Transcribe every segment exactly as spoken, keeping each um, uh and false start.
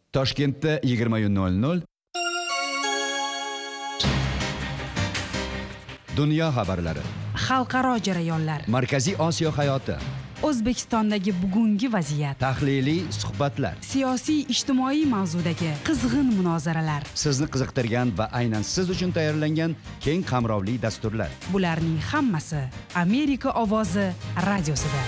Toshkentda yigirma nol nol Dunyo xabarlari, xalqaro jarayonlar, Markaziy Osiyo hayoti, O'zbekistondagi bugungi vaziyat, tahliliy suhbatlar, siyosiy ijtimoiy mavzudagi qizg'in munozaralar, sizni qiziqtirgan va aynan siz uchun tayyorlangan keng qamrovli dasturlar. Bularning hammasi Amerika ovozi radiosida.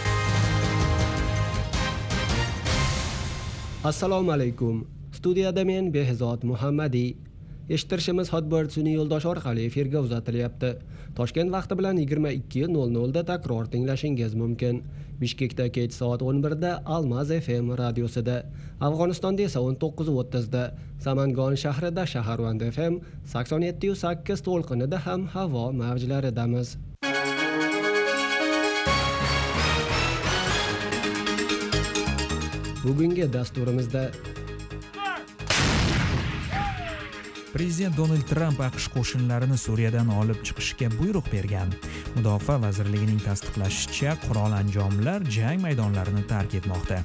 Assalomu alaykum. Studiyada men Behzod Muhammadiy. Eshittirishimiz Hotbird sun'iy yo'ldosh orqali efirga uzatilyapti. Toshkent vaqti bilan yigirma ikki nol nol da takror tinglashingiz mumkin. Bishkekda kech soat o'n bir da Almaz F M radiosida, Afg'onistonda esa o'n to'qqiz o'ttiz da, Samangon shahrida Shaharvand F M sakson yetti nuqta sakkiz to'lqinida ham havo mavjlaridamiz. Bugungi dasturimizda Prezident Donald Tramp AQSh qo'shinlarini Suriyadan olib chiqishga buyruq bergan. Mudofaa vazirligining tasdiqlashicha, qurol anjomlar jang maydonlarini tark etmoqda.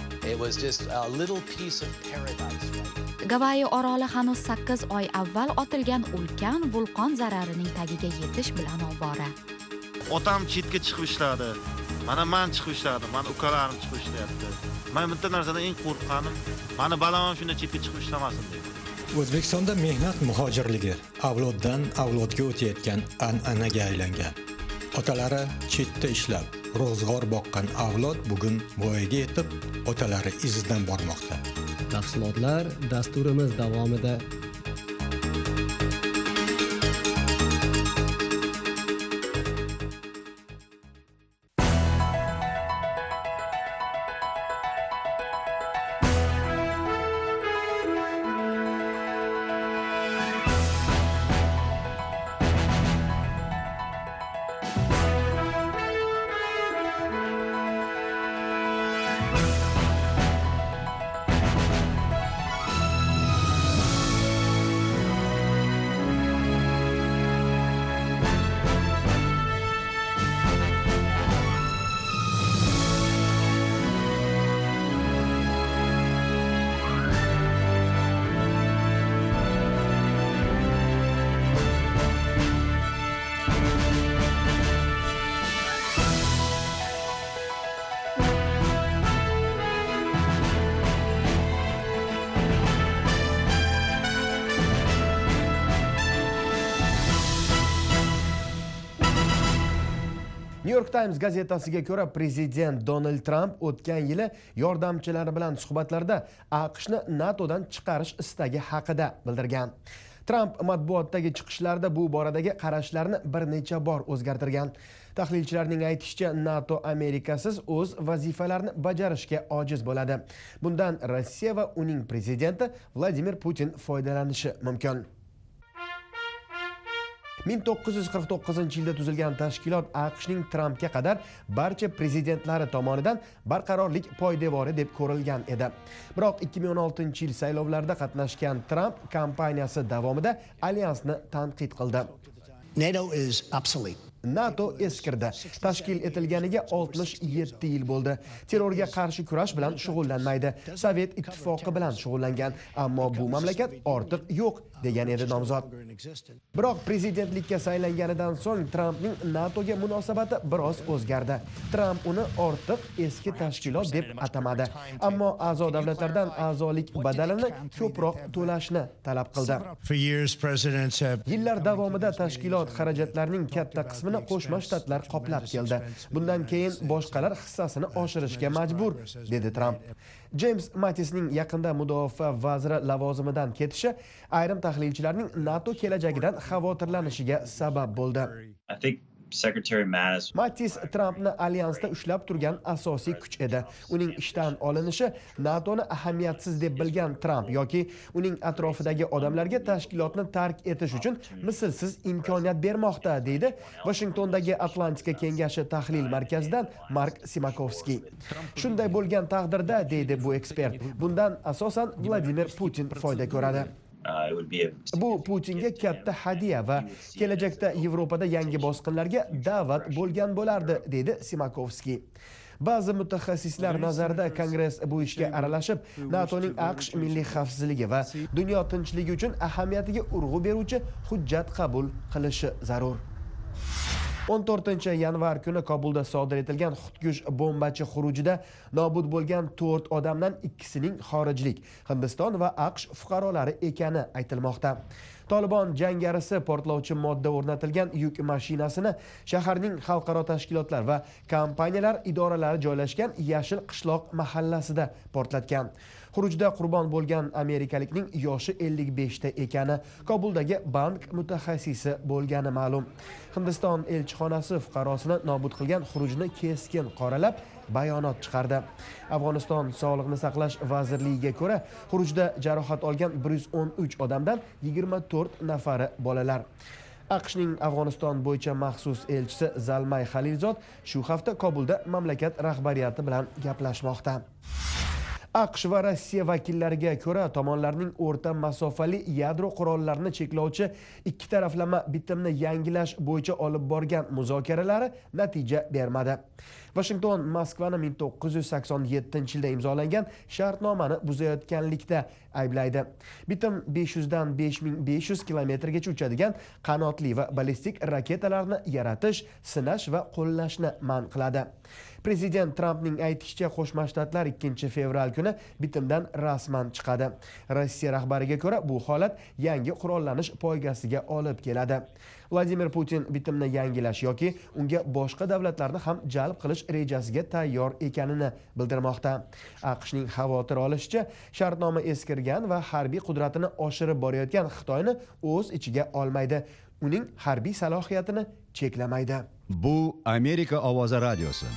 Gavayi oroli hanuz sakkiz oy avval otilgan ulkan vulqon zararining tagiga yetish bilan ovora. Otam chetga chiqib ishladi. Mana men chiqib ishladim, mana ukalarim chiqib ishlayapti. Men bitta narsadan eng qo'rqqanim, mani balam shunda chetga chiqib ishlamasin dedi. O'zbekistonda mehnat muhojirligi avloddan avlodga o'tayotgan an'anaga aylangan. Otalari chetda ishlab, ro'zg'or boqqan avlod bugun voyaga yetib, otalari izidan bormoqda. Tafsilotlar dasturimiz davomida. New York Times gazetasiga ko'ra, prezident Donald Tramp o'tgan yili yordamchilari bilan suhbatlarda AQShni NATOdan chiqarish istagi haqida bildirgan. Tramp matbuotdagi chiqishlarda bu boradagi qarashlarini bir necha bor o'zgartirgan. Tahlilchilarning aytishicha, NATO Amerikasiz o'z vazifalarini bajarishga ojiz bo'ladi. Bundan Rossiya va uning prezidenti Vladimir Putin foydalanishi mumkin. ming to'qqiz yuz qirq to'qqizinchi yilda tuzilgan tashkilot AQShning Trampga qadar barcha prezidentlari tomonidan barqarorlik poydevori deb ko'rilgan edi. Biroq ikki ming o'n oltinchi yil saylovlarida qatnashgan Tramp kampaniyasi davomida alyansni tanqid qildi. NATO is obsolete. NATO eskirdi. Tashkil etilganiga oltmish yetti yil bo'ldi. Terrorga qarshi kurash bilan shug'ullanmaydi. Sovet ittifoqi bilan shug'ullangan, ammo bu mamlakat ortiq yo'q degan edi nomzod. Biroq prezidentlikka saylanganidan so'ng Trampning NATOga munosabati biroz o'zgardi. Tramp uni ortiq eski tashkilot deb atamadi, ammo a'zo davlatlardan a'zolik badalini ko'proq to'lashni talab qildi. Yillar davomida tashkilot xarajatlarining katta qismini Qo'shma Shtatlar qoplab keldi. Bundan keyin boshqalar hissasini oshirishga majbur, dedi Tramp. James Mattisning yaqinda mudofaa vaziri lavozimidan ketishi ayrim tahlilchilarning NATO kelajagidan xavotirlanishiga sabab bo'ldi. Mattis Trampni alyansda ushlab turgan asosiy kuch edi. Uning ishdan olinishi NATOni ahamiyatsiz deb bilgan Tramp yoki uning atrofidagi odamlarga tashkilotni tark etish uchun mislsiz imkoniyat bermoqda, deydi Washingtondagi Atlantika kengashi tahlil markazidan Mark Simakovskiy. Shunday bo'lgan taqdirda, deydi bu ekspert, bundan asosan Vladimir Putin foyda ko'radi. Bu Putinga katta hadiya va kelajakda Yevropada yangi bosqinlarga da'vat bo'lgan bo'lardi, dedi Simakovskiy. Ba'zi mutaxassislar nazarida Kongress bu ishga aralashib, NATOning AQSh milliy xavfsizligi va dunyo tinchligi uchun ahamiyatiga urg'u beruvchi hujjat qabul qilishi zarur. o'n to'rtinchi yanvar kuni Kobulda sodir etilgan xudkush bombachi xurujida nobud bo'lgan to'rt odamdan ikkisining xorijlik Hindiston va AQSh fuqarolari ekani aytilmoqda. Tolibon jangarisi portlovchi modda o'rnatilgan yuk mashinasini shaharning xalqaro tashkilotlar va kompaniyalar idoralari joylashgan Yashil qishloq mahallasida portlatgan. Xurujda qurbon bo'lgan amerikalikning yoshi ellik besh ta ekani, Kobuldagi bank mutaxassisi bo'lgani ma'lum. Hindiston elchixonasi fuqarosini nobud qilgan xurujni keskin qoralab bayonot chiqardi. Afg'oniston Sog'liqni saqlash vazirligiga ko'ra, xurujda jarohat olgan bir yuz o'n uch odamdan yigirma to'rt nafari bolalar. AQShning Afg'oniston bo'yicha maxsus elchisi Zalmay Xalilzod shu hafta Kobulda mamlakat rahbariyati bilan gaplashmoqda. AQSh va Rossiya vakillariga ko'ra, tomonlarning o'rta masofali yadro qurollarini cheklovchi ikki taraflama bitimni yangilash bo'yicha olib borgan muzokaralari natija bermadi. Washington Moskvani ming to'qqiz yuz sakson yettinchi yilda imzolangan shartnomani buzayotganlikda ayblaydi. Bitim besh yuz dan besh ming besh yuz kilometrgacha uchadigan qanotli va ballistik raketalarni yaratish, sinash va qo'llashni man qiladi. Prezident Trampning aytishicha, Qo'shma Shtatlar ikkinchi fevral kuni bitimdan rasman chiqadi. Rossiya rahbariga ko'ra, bu holat yangi qurollanish poygasiga olib keladi. Vladimir Putin bitimni yangilash yoki unga boshqa davlatlarni ham jalb qilish rejasiga tayyor ekanini bildirmoqda. AQShning xavotir olishicha, shartnoma eskirgan va harbiy qudratini oshirib borayotgan Xitoyni o'z ichiga olmaydi. Uning harbiy salohiyatini cheklamaydi. Bu Amerika ovozi radiosi.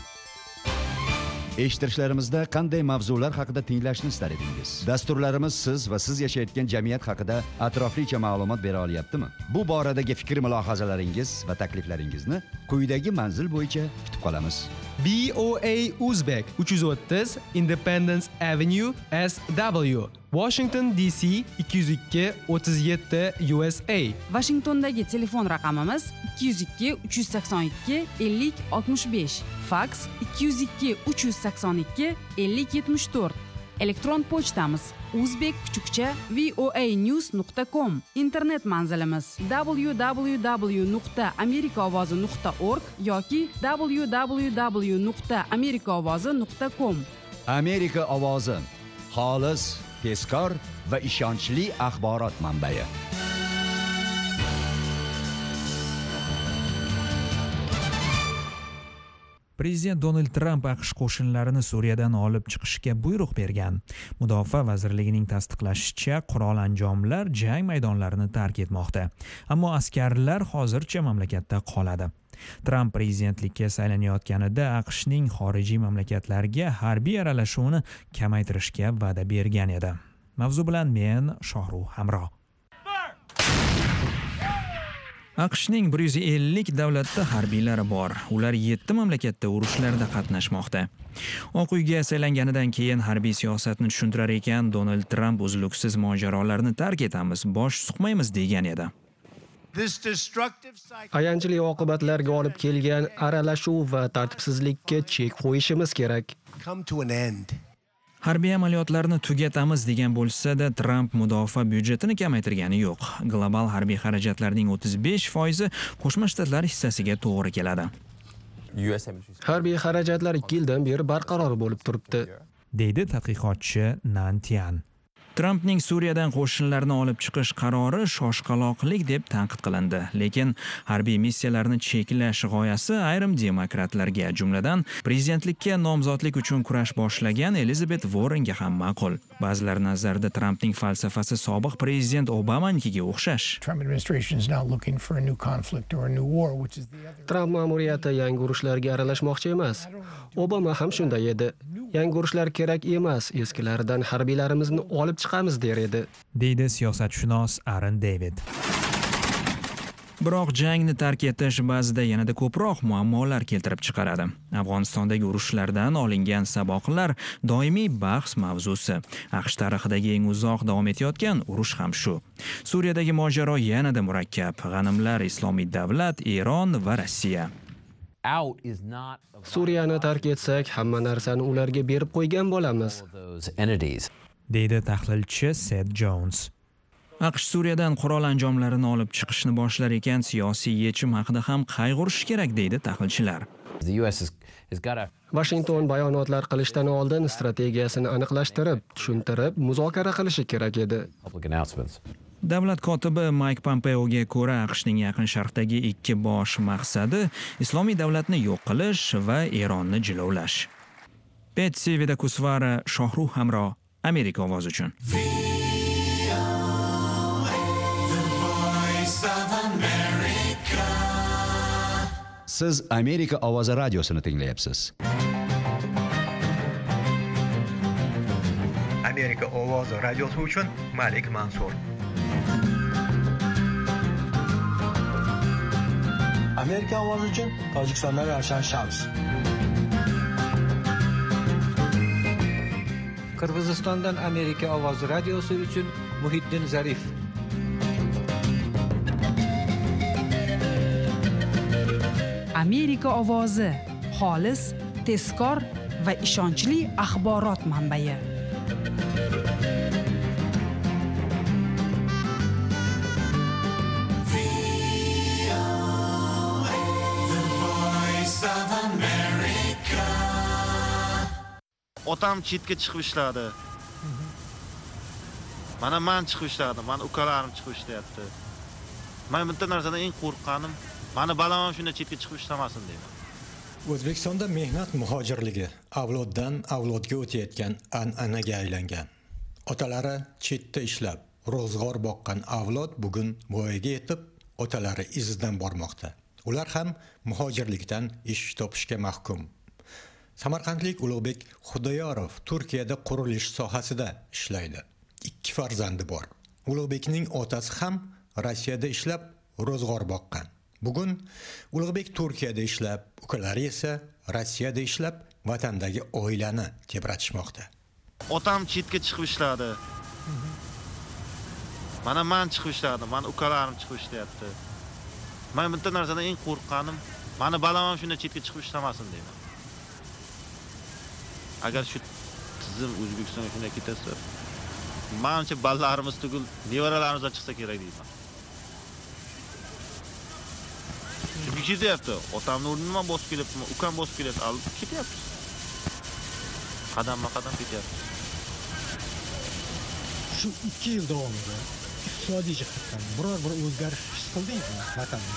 Eshittirishlarimizda qanday mavzular haqida tinglashni istar edingiz? Dasturlarimiz siz va siz yashayotgan jamiyat haqida atroflicha ma'lumot bera olyaptimi? Bu boradagi fikr-mulohazalaringiz va takliflaringizni quyidagi manzil bo'yicha kutib qolamiz. B O A Uzbek uch yuz o'ttiz Independence Avenue S W Washington D C ikki yuz ikki o'ttiz yetti U S A. Washingtondagi telefon raqamimiz ikki yuz ikki uch yuz sakson ikki ellik oltmish besh. Fax ikki yuz ikki uch yuz sakson ikki ellik yetmish to'rt. Elektron pochtamiz uzbek kuchukcha voanews nuqta com. Internet manzilimiz w w w nuqta amerika ovozi nuqta org yoki w w w nuqta amerika ovozi nuqta com. Amerika ovozi, xolis, tezkor va ishonchli axborot manbai. Prezident Donald Tramp AQSh qo'shinlarini Suriyadan olib chiqishga buyruq bergan. Mudofaa vazirligining tasdiqlashicha, qurol anjomlar jang maydonlarini tark etmoqda. Ammo askarlar hozircha mamlakatda qoladi. Tramp prezidentlikka saylanayotganida AQShning xorijiy mamlakatlarga harbiy aralashuvini kamaytirishga va'da bergan edi. Mavzu bilan men Shohruh Hamro. AQShning bir yuz ellik davlatda harbiylari bor. Ular yetti mamlakatda urushlarda qatnashmoqda. Oq uyga saylanganidan keyin harbiy siyosatni tushuntirar ekan, Donald Tramp uzluksiz mojarolarni tark etamiz, bosh suqmaymiz degan edi. Ayanchli oqibatlarga olib kelgan aralashuv va tartibsizlikka chek qo'yishimiz kerak. Harbiy amaliyotlarni tugatamiz degan bo'lsa-da, Tramp mudofaa byudjetini kamaytirgani yo'q. Global harbiy xarajatlarning o'ttiz besh foizi Qo'shma Shtatlar hissasiga to'g'ri keladi. Harbiy xarajatlar ikki yildan beri barqaror bo'lib turibdi, deydi tadqiqotchi Nantian. Trampning Suriyadan qo'shinlarni olib chiqish qarori shoshqaloqlik deb tanqid qilindi, lekin harbiy missiyalarni cheklash g'oyasi ayrim demokratlarga, jumladan prezidentlikka nomzodlik uchun kurash boshlagan Elizabeth Warrenga ham ma'qul. Ba'zilar nazarida Trampning falsafasi sobiq prezident Obamanikiga o'xshash. Tramp ma'muriyati yangi urushlarga aralashmoqchi emas. Obama ham shunday edi. Yangi urushlar kerak emas, eskilaridan harbiylarimizni olib chiqamiz der edi, deydi siyosatshunos Aaron David. Biroq jangni tark etish ba'zida yanada ko'proq muammolar keltirib chiqaradi. Afg'onistondagi urushlardan olingan saboqlar doimiy bahs mavzusi. AQSh tarixidagi eng uzoq davom etayotgan urush ham shu. Suriyadagi mojaro yanada murakkab. G'animlar Islomiy davlat, Eron va Rossiya. Suriyani tark etsak, hamma narsani ularga berib qo'ygan bo'lamiz, deydi tahlilchi Seth Jones. AQSh Suriyadan qurol anjomlarini olib chiqishni boshlar ekan, siyosiy yechim haqida ham qayg'urish kerak, deydi tahlilchilar. Washington bayonotlar qilishdan oldin strategiyasini aniqlashtirib, tushuntirib, muzokara qilishi kerak edi. Davlat kotibi Mike Pompeoga ko'ra, AQShning Yaqin Sharqdagi ikki bosh maqsadi Islomiy davlatni yo'q qilish va Eronni jilovlash. Betsy Vidakusvara, Shohruh Hamro, Amerika ovozi uchun. Siz Amerika ovozi radiosini tinglayapsiz. Amerika ovozi radiosi uchun Malik Mansur. Amerika ovozi uchun Tojikistondan Ravshan Shams. Qirg'izistondan Amerika ovozi radiosi uchun Muhiddin Zarif. Amerika ovozi xolis, tezkor va ishonchli axborot manbai. Otam chetga chiqib ishladi. Mana men chiqib ishladim, mana ukalarim chiqib ishlayapti. Men bitta narsadan eng qo'rqqanim, mani balam shunda chetga chiqib ishlamasin deyman. O'zbekistonda mehnat muhojirligi avloddan avlodga o'tayotgan an'anaga aylangan. Otalari chetda ishlab, ro'zg'or boqqan avlod bugun voyaga yetib, otalari izidan bormoqda. Ular ham muhojirlikdan ish topishga mahkum. Samarqandlik Ulug'bek Xudoyorov Turkiyada qurilish sohasida ishlaydi. Ikki farzandi bor. Ulug'bekning otasi ham Rossiyada ishlab, ro'zg'or boqqan. Bugun Ulug'bek Turkiyada ishlab, ukalari esa Rossiyada ishlab, vatandagi oilani tebratishmoqda. Otam chetga chiqib ishladi. Mana men chiqib ishladim, mana ukalarim chiqib ishlayapti. Men bitta narsadan eng qo'rqqanim, mani balam shunda chetga chiqib ishlamasin deyman. Agar shu tizim O'zbekistonga shunday ketsa, menimcha balalarimiz tugul nevaralarimizdan chiqsa kerak deyman. Chunki ketyapti, otamni o'rnini men bosib kelyapman, ukam bosib kelyapti, albatta ketyapti. Qadamma-qadam ketyapti. Shu ikki yil davomida iqtisodiy jihatdan biror bir o'zgarish his qildingizmi vatanda?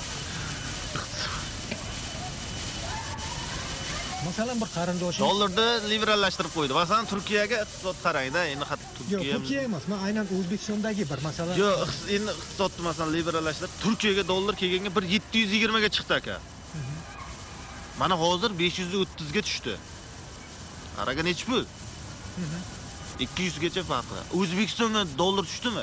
Masalan, bir qarindoshim dollarni liberallashtirib qo'ydi. Masalan, Turkiyaga iqtisod qarang-da, endi hatto Turkiya. Yo'q, Turkiya emas, men aynan O'zbekistondagi bir masalan. Yo'q, endi iqtisodni masalan liberallashtirib, Turkiyaga dollar kelganga bir yetti yuz yigirma ga chiqdi aka. Mana hozir besh yuz o'ttiz ga tushdi. Qaraga nech pul? ikki yuz gacha farqi. O'zbekistonga dollar tushdimi?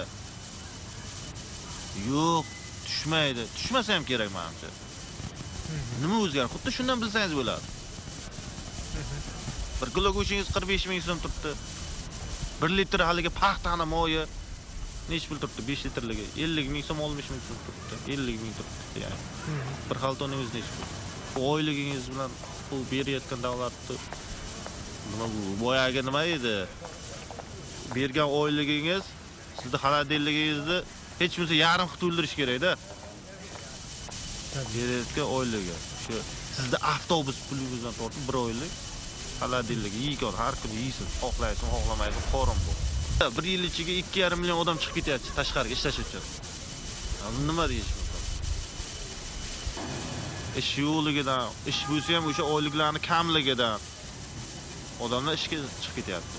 Yo'q, tushmaydi. Tushmasa ham kerak menimcha. Nima o'zgardi? Xuddi shundan bilsangiz bo'ladi. Bir kilo go'shingiz qirq besh ming so'm turibdi. bir litr haliga paxtani moyi nech pul turibdi? besh litrligi ellik ming so'm, oltmish ming so'm turibdi. ellik ming turibdi, ya'ni. Bir xaltoningiz nech pul? Oyligingiz bilan pul berayotgan davlatni nima bu? Boyaga nima edi? Bergan oyligingiz sizni xaladelligingizni hech bo'lmasa yarim xit o'ldirish kerak-da. Berayotgan oyligi shu sizda avtobus pulingizdan tortib bir oylik xaladilligi yeygan, har kuni yeysiz, xohlaysiz, xohlamaysiz, qorin bu. bir yil ichiga ikki yarim million odam chiqib ketyapti tashqariga ishlash uchun. Nima deyish mumkin? Ish yo'qligidan, ish bo'lsa ham o'sha oyliklarni kamligidan odamlar ishga chiqib ketyapti.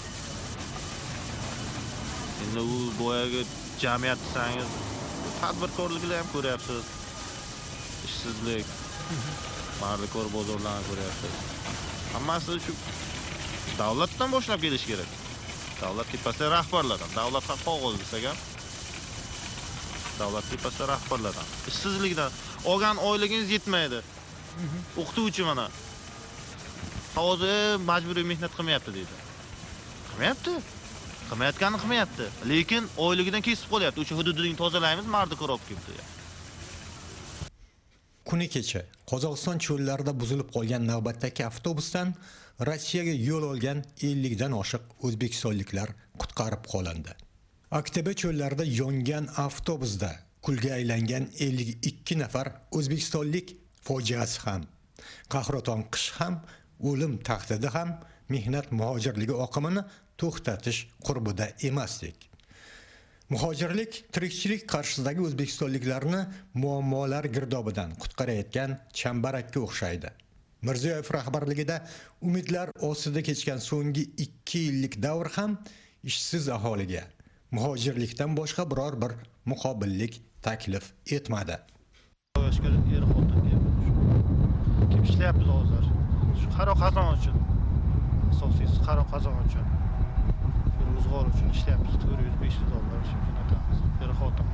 Endi u boyaga jamiyat desangiz, tadbirkorliklar ham ko'ryapsiz. Ishsizlik, mardikor bozorlarni ko'ryapsiz. Hammasi shu davlatdan boshlab kelish kerak. Davlat ketmasa rahbarlardan, davlat ham qog'oz desak ham davlat ketmasa rahbarlardan. Ishsizlikdan olgan oyligingiz yetmaydi. O'qituvchi mana hozir majburiy mehnat qilmayapti deydi. Qilmayapti. Qilmayotganini qilmayapti. Lekin oyligidan kesib qolyapti. O'sha hududini tozalaymiz, mardikor olib keldi. kuni kecha Qozog'iston cho'llarida buzilib qolgan navbatdagi avtobusdan Rossiyaga yo'l olgan ellik dan oshiq o'zbekistonliklar qutqarib qolindi. Aktaba cho'llarida yongan avtobusda kulga aylangan ellik ikki nafar o'zbekistonlik fojiasi ham, qahraton qish ham, o'lim tahdidi ham mehnat muhojirligi oqimini to'xtatish qurbida emasdik. Muhojirlik tirikchilik qarshisidagi o'zbekistonliklarni muammolar girdobidan qutqarayotgan chambarakka o'xshaydi. Mirziyoyev rahbarligida umidlar ostida kechgan so'nggi ikki yillik davr ham ishsiz aholiga muhojirlikdan boshqa biror bir muqobillik taklif etmadi. Kim ishlayapmiz hozir? Shu qaro qazon uchun. Asosiysi qaro qazon uchun. Ro'zg'or uchun ishlayapmiz. to'rt yuz besh yuz dollar shu jo'natamiz. Bir xotin.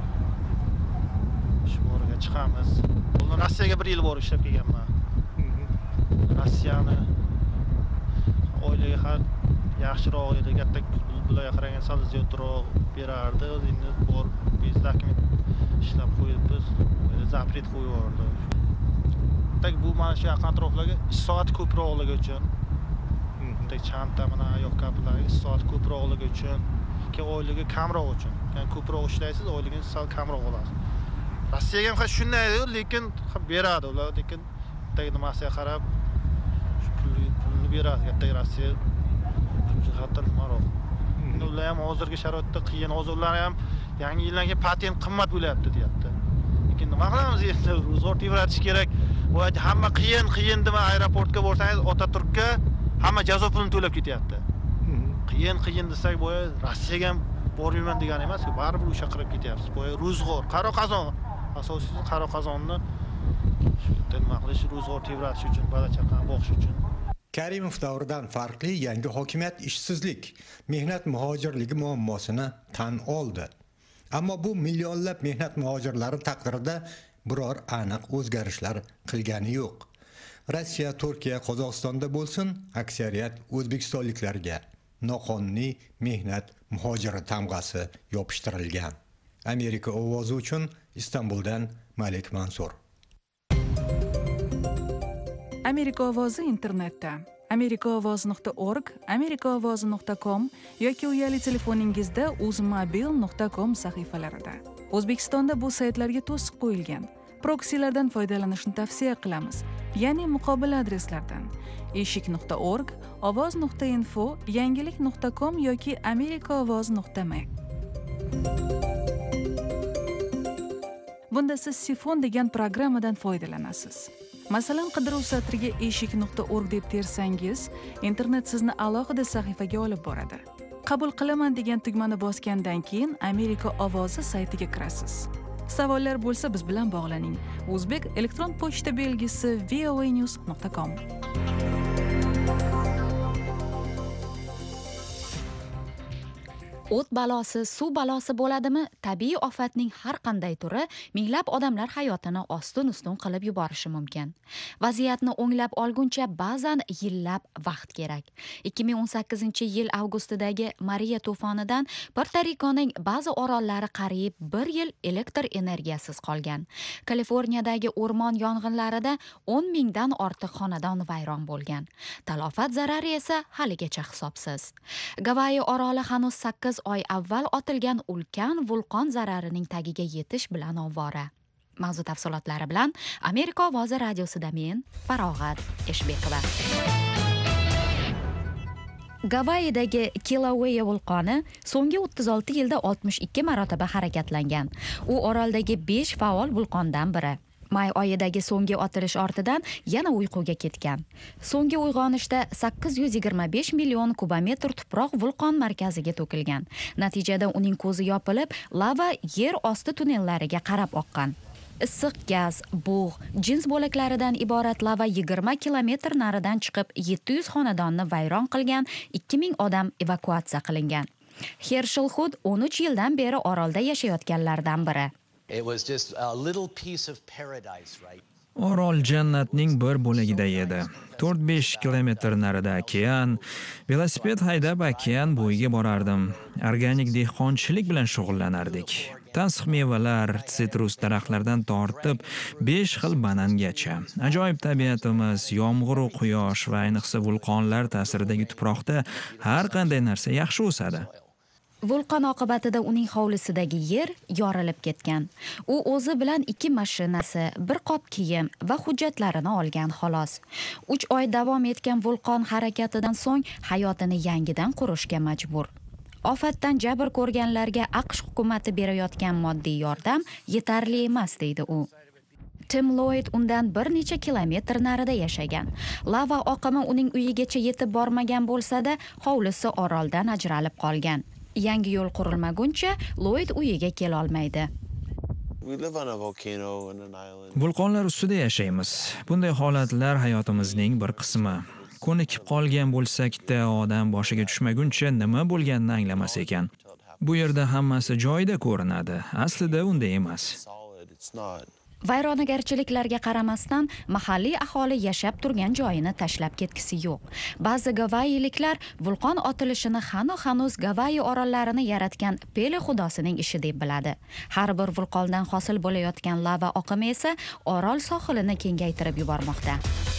Shu o'rga chiqamiz. Buni Rossiyaga bir yil borib ishlab kelganman. Rossiyani oilaga har yaxshiroq edi, katta bularga qaragan sal ziyodroq berardi. Endi bor biz dokument ishlab qo'yibmiz. Zapret qo'yib yubordi. Tak bu mana shu yaqin atroflarga ish soati ko'proq oligi uchun. Tak chanta mana yo'q kaplarga ish soati ko'proq oligi uchun, ki oilaga kamroq uchun. Ya'ni ko'proq ishlaysiz, oilagingiz sal kamroq olasiz. Rossiyaga ham shunday, lekin beradi ular, lekin tak nimasiga qarab pulni beradi. Katta Rossiya jihatdan nimaroq. Ular ham hozirgi sharoitda qiyin, hozirlar ham yangi yildan keyin patent qimmat bo'lyapti deyapti. Lekin nima qilamiz endi? Ro'zg'or tebratish kerak. Bu hamma qiyin, qiyin dema aeroportga borsangiz, Otaturkka hamma jazo pulini to'lab ketyapti. Qiyin, qiyin desak, bu Rossiyaga ham bormayman degani emas-ku, baribir o'sha qirib ketyapsiz. Bu ro'zg'or, qaro qazon, asosiysi qaro qazonni shu nima qilish, ro'zg'or tebratish uchun, bola-chaqani boqish uchun. Karimov davridan farqli yangi hokimiyat ishsizlik, mehnat muhojirligi muammosini tan oldi. Ammo bu millionlab mehnat muhojirlari taqdirida biror aniq o'zgarishlar qilgani yo'q. Rossiya, Turkiya, Qozog'istonda bo'lsin, aksariyat o'zbekistonliklarga noqonuniy mehnat muhojiri tamg'asi yopishtirilgan. Amerika ovozi uchun Istanbuldan Malik Mansur. Amerika ovozi internetda amerikaovoz nuqta org, amerikaovoz nuqta com yoki uyali telefoningizda uzmobil nuqta com sahifalarida. O'zbekistonda bu saytlarga to'siq qo'yilgan. Proksilardan foydalanishni tavsiya qilamiz, ya'ni muqobil adreslardan eshik nuqta org, ovoz nuqta info, yangilik nuqta com yoki amerikaovoz nuqta m. Bunda siz Sifon degan programmadan foydalanasiz. Masalan, qidiruv satriga eshik nuqta org deb tersangiz, internet sizni alohida sahifaga olib boradi. Qabul qilaman degan tugmani bosgandan keyin Amerika ovozi saytiga kirasiz. Savollar bo'lsa biz bilan bog'laning. O'zbek elektron pochta belgisi voanews nuqta com. O't balosi, suv balosi bo'ladimi? Tabiiy ofatning har qanday turi minglab odamlar hayotini ostin-ustun qilib yuborishi mumkin. Vaziyatni o'nglab olguncha ba'zan yillab vaqt kerak. ikki ming o'n sakkizinchi yil avgustidagi Mariya to'fonidan Puerto-Rikoning ba'zi orollari qariyb bir yil elektr energiyasiz qolgan. Kaliforniyadagi o'rmon yong'inlarida o'n mingdan ortiq xonadon vayron bo'lgan. Talofat zarari esa haligacha hisobsiz. Gavayi oroli hanuz sakkiz oy avval otilgan ulkan vulqon zararining tagiga yetish bilan ovvora. Mavzu tafsilotlari bilan Amerika ovozi radiosida men Farog'at Eshbekova. Gavayidagi Kilauea vulqoni so'nggi o'ttiz olti yilda oltmish ikki marotaba harakatlangan. U oroldagi besh faol vulqondan biri. May oyidagi so'nggi otilish ortidan yana uyquga ketgan. So'nggi uyg'onishda sakkiz yuz yigirma besh million kubometr tuproq vulqon markaziga to'kilgan. Natijada uning ko'zi yopilib, lava yer osti tunnellariga qarab oqqan. Issiq gaz, bug', jins bo'laklaridan iborat lava yigirma kilometr naridan chiqib yetti yuz xonadonni vayron qilgan, ikki ming odam evakuatsiya qilingan. Herschel Hood o'n uch yildan beri orolda yashayotganlardan biri. It was just a little piece of paradise, right? Orol jannatning bir bo'lagida edi. to'rt besh kilometr narida okean, velosiped haydab okean bo'yiga borardim. Organik dehqonchilik bilan shug'ullanardik. tansiq mevalar, sitrus daraxtlardan tortib besh xil banangacha. Ajoyib tabiatimiz, yomg'ir, quyosh va ayniqsa vulqonlar ta'siridagi tuproqda har qanday narsa yaxshi o'sadi. Vulqon oqibatida uning hovlisidagi yer yorilib ketgan. U o'zi bilan ikki mashinasi, bir qop kiyim va hujjatlarini olgan xolos. uch oy davom etgan vulqon harakatidan so'ng hayotini yangidan qurishga majbur. Ofatdan jabr ko'rganlarga AQSh hukumati berayotgan moddiy yordam yetarli emas, deydi u. Tim Lloyd undan bir necha kilometr narida yashagan. Lava oqimi uning uyigacha yetib bormagan bo'lsa-da, hovlisi oroldan ajralib qolgan. Yangi yo'l qurilmaguncha Lloyd uyiga kela olmaydi. Vulqonlar ustida yashaymiz. Bunday holatlar hayotimizning bir qismi. Ko'nikib qolgan bo'lsak-da, odam boshiga tushmaguncha nima bo'lganini anglamas ekan. Bu yerda hammasi joyida ko'rinadi. Aslida unday emas. Vayronagarchiliklarga qaramasdan mahalliy aholi yashab turgan joyini tashlab ketgisi yo'q. Ba'zi gavayiliklar vulqon otilishini hanu-hanuz Gavayi orollarini yaratgan Pele xudosining ishi deb biladi. Har bir vulqondan hosil bo'layotgan lava oqimi esa orol sohilini kengaytirib yubormoqda.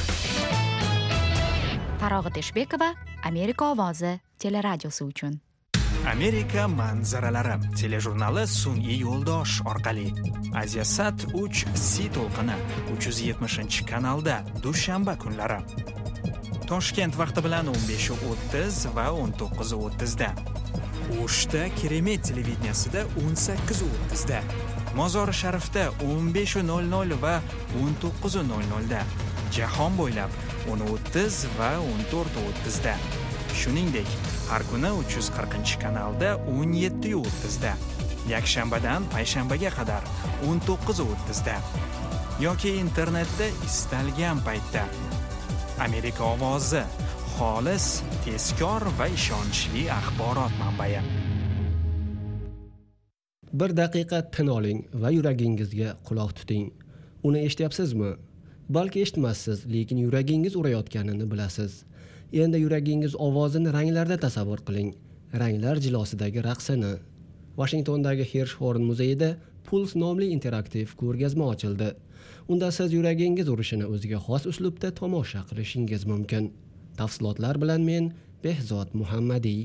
Farog'at Eshbekova, Amerika ovozi teleradiosi uchun. Amerika manzaralari telejurnali sun'iy yo'ldosh orqali Asiasat uch C to'lqini uch yuz yetmishinchi kanalda dushanba kunlari. Toshkent vaqti bilan o'n besh o'ttiz va o'n to'qqiz o'ttizda. O'shda Keremet televideniyasida o'n sakkiz o'ttizda. Mozori Sharifda o'n besh nol nol va o'n to'qqiz nol nolda. Jahon bo'ylab o'n o'ttiz va o'n to'rt o'ttizda. Shuningdek, har kuni uch yuz qirqinchi kanalda o'n yetti o'ttizda, yakshanbadan payshanbaga qadar o'n to'qqiz o'ttizda yoki internetda istalgan paytda. Amerika ovozi, xolis, tezkor va ishonchli axborot manbai. Bir daqiqa tin oling va yuragingizga quloq tuting. Uni eshityapsizmi? Balki eshitmassiz, lekin yuragingiz urayotganini bilasiz. Endi yuragingiz ovozini ranglarda tasavvur qiling. Ranglar jilosidagi raqsini. Washingtondagi Hirshhorn muzeyida Pulse nomli interaktiv ko'rgazma ochildi. Unda siz yuragingiz urishini o'ziga xos uslubda tomosha qilishingiz mumkin. Tafsilotlar bilan men Behzod Muhammadiy.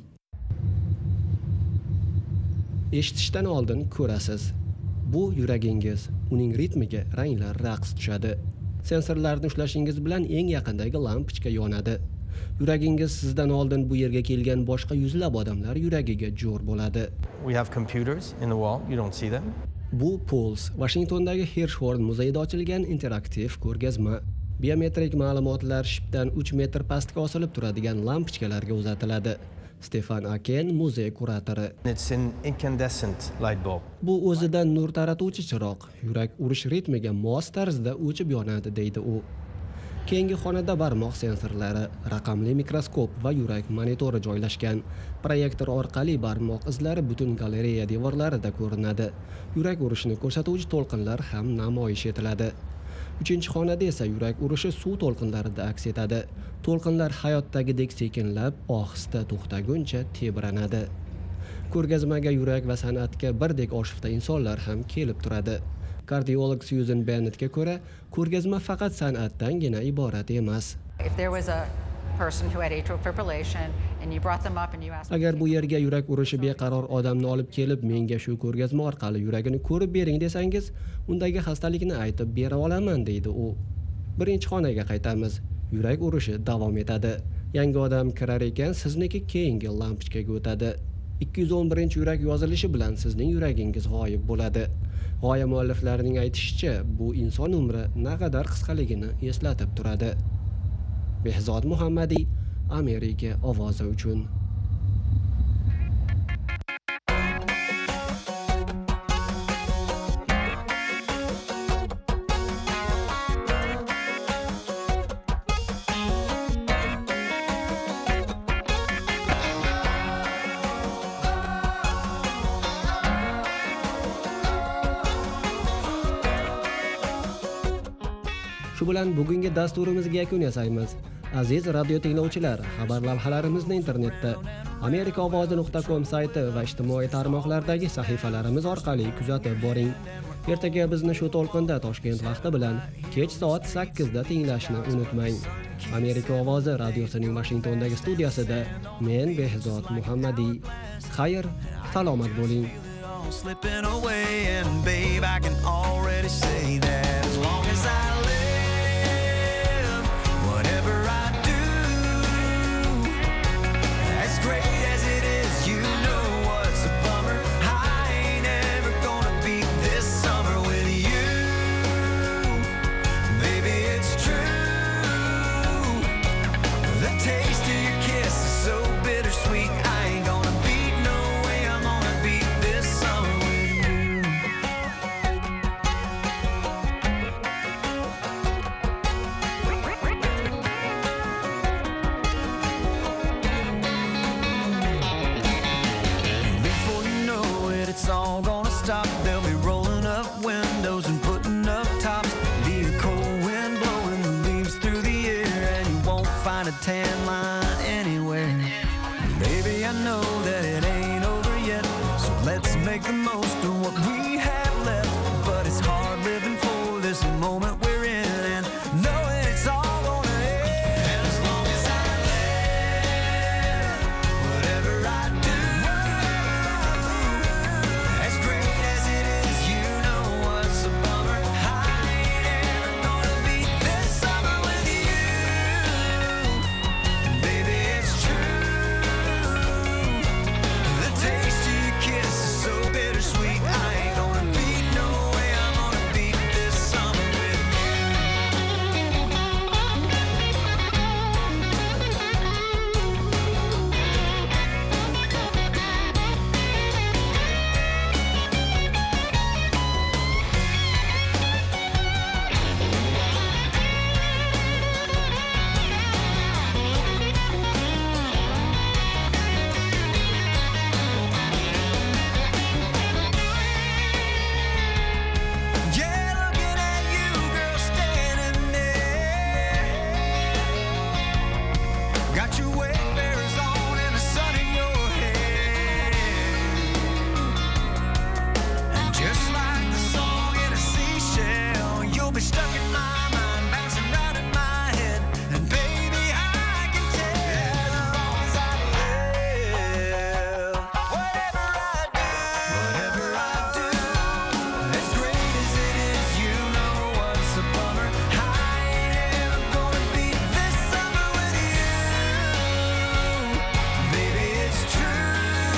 Eshitishdan oldin ko'rasiz. Bu yuragingiz, uning ritmiga ranglar raqs tushadi. Sensorlarni ushlashingiz bilan eng yaqindagi lampochka yonadi. Yuragingiz sizdan oldin bu yerga kelgan boshqa yuzlab odamlar yuragiga jo'r bo'ladi. We have computers in the wall, you don't see them. Bu Pulse, Washingtondagi Hirshhorn muzeyida ochilgan interaktiv ko'rgazma. Biometrik ma'lumotlar shipdan uch metr pastga osilib turadigan lampochkalarga uzatiladi. Stefan Aken, muzey kuratori. It's an incandescent light bulb. Bu o'zidan nur taratuvchi chiroq, yurak urish ritmiga mos tarzda o'chib yonadi, deydi u. Keyingi xonada barmoq sensorlari, raqamli mikroskop va yurak monitori joylashgan. Proyektor orqali barmoq izlari butun galereya devorlarida ko'rinadi. Yurak urishini ko'rsatuvchi to'lqinlar ham namoyish etiladi. Uchinchi xonada esa yurak urishi suv to'lqinlarida aks etadi. To'lqinlar hayotdagidek sekinlab, ohista to'xtaguncha tebranadi. Ko'rgazmaga yurak va san'atga birdek oshufta insonlar ham kelib turadi. Kardiolog Susan Bennettga ko'ra, ko'rgazma faqat san'atdangina iborat emas. Agar bu yerga yurak urishi beqaror odamni olib kelib, menga shu ko'rgazma orqali yuragini ko'rib bering desangiz, undagi xastalikni aytib bera olaman, deydi u. Birinchi xonaga qaytamiz. Yurak urishi davom etadi. Yangi odam kirar ekan, sizniki keyingi lampochkaga o'tadi. ikki yuz o'n birinchi yurak yozilishi bilan sizning yuragingiz g'oyib bo'ladi. G'oya mualliflarining aytishicha, bu inson umri naqadar qisqaligini eslatib turadi. Behzod Muhammadiy, Amerika ovozi uchun. Shu bilan bugungi dasturimizga yakun yasaymiz. Aziz radio tinglovchilar, xabar lavhalarimizni internetda amerika ovozi nuqta com sayti va ijtimoiy tarmoqlardagi sahifalarimiz orqali kuzatib boring. Ertaga bizni shu to'lqinda Toshkent vaqti bilan kech soat sakkizda tinglashni unutmang. Amerika ovozi radiosining Washingtondagi studiyasida men Behzod Muhammadiy. Xayr, salomat bo'ling. Slipping away, and babe, I can already say that as long as I live, whatever I do, as great as it is, you know what's a bummer. I ain't ever gonna beat this summer with you, baby, it's true. The taste of your kiss is so bittersweet. I ain't gonna beat no way, I'm gonna beat this summer with you. Before you know it, it's all gonna stop. They'll be rolling up windows and putting up tops. Be a cold wind blowing the leaves through the air, and you won't find a tan line anywhere. Baby, I know that it ain't over yet, so let's make the most of what we have left. But it's hard living for this moment we're in, and knowing it's all gonna end. And as long as I live, whatever I do, as great as it is, you know what's a bummer. I ain't ever gonna beat this summer with you, baby, it's true. The taste of your kiss is so bittersweet. I ain't gonna beat no way, I'm gonna beat this summer with yeah, looking at you, girl, standing there. Got your Wayfarers on and the sun in your hair. And just like the song in a seashell, you'll be stuck in my mind, bouncing round in my head. And baby, I can tell, as long as I live, whatever I do, whatever I do, as great as it is, you know what's a bummer. I ain't ever gonna beat this summer with you, baby, it's true.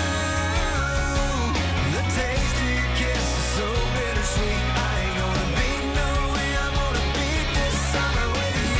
The taste of your kiss is so bittersweet. I ain't gonna beat no way, I'm gonna beat this summer with you.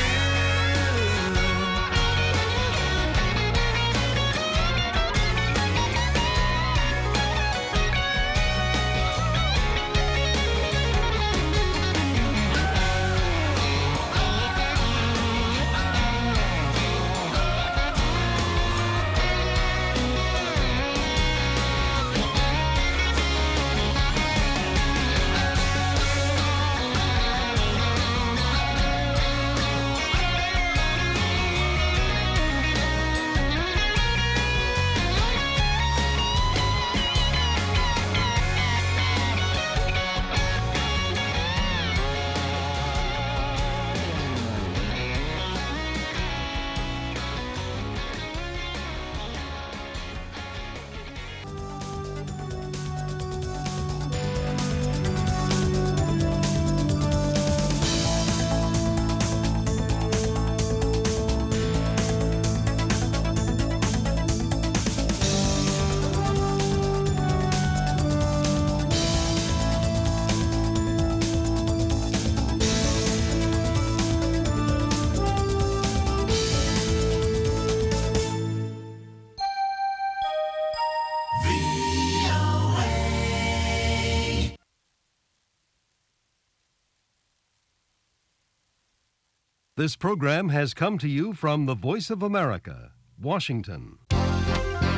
This program has come to you from the Voice of America, Washington.